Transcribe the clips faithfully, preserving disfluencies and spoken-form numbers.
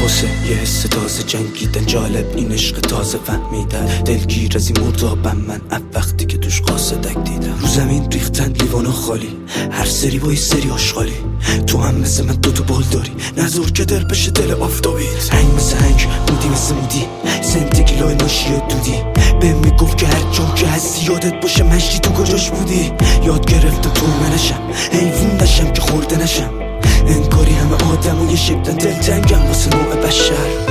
واسه یه حس تازه جنگیدن، جالب این عشق تازه فهمیدن، دلگیر از این مردابم من اب وقتی که توش قاصدک دیدم. رو زمین ریختن لیوانا خالی، هر سری با یه سری آشغالی، تو هم مثل من دوتو بال داری، نذار که در بشه دل آفتابیت. هنگ مثل هنگ، مودی مثل مودی، زندگی لای ناشی دودی، به میگفت که هر جام که هستی یادت باشه مشتی تو کجاش بودی. یاد گرفتم تو منشم، حیوون نشم که خورده نشم، انگاری همه آدم و یه شکلن دلتنگم واسه نوع بشر.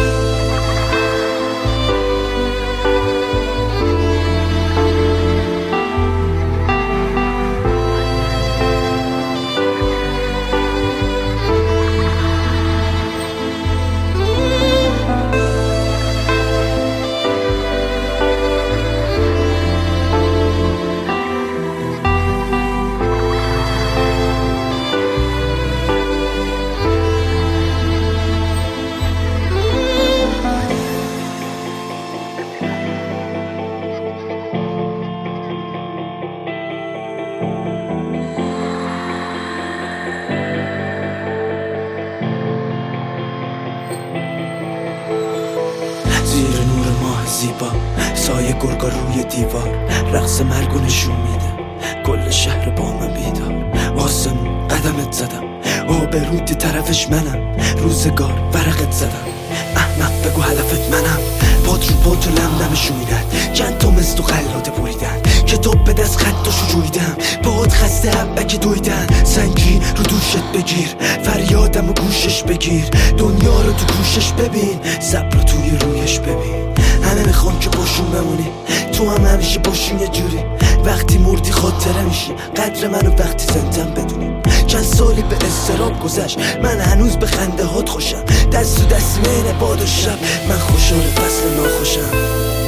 زیر نور ماه زیبا، سایه گرگا روی دیوار، رقص مرگو نشون میده، کل شهر با من بیدار. آسمون قدمت زدم، آبروتی طرفش منم، روزگار ورقت زدم، احمق بگو هدفت منم. پات رو پات و لم نمشویدن، چند تا مثل تو خلاده بریدن، کتاب به دست خطاشو جویدم، باهات خسته حبک دویدن. سنگی رو دوشت بگیر، فریادم و گوشش بگیر، دنیا رو تو گوشش ببین، صبر رو توی رویش ببین. همه میخوان که باشون بمونی، تو هم همیشه باشون یه جوری، وقتی مردی خاطره میشی، قدر منو وقتی زندم بدونی. چند سالی به استراب گذشت، من هنوز به خنده هات خوشم، دست و دست مین باد و شب، من خوشحال فصل ناخوشم.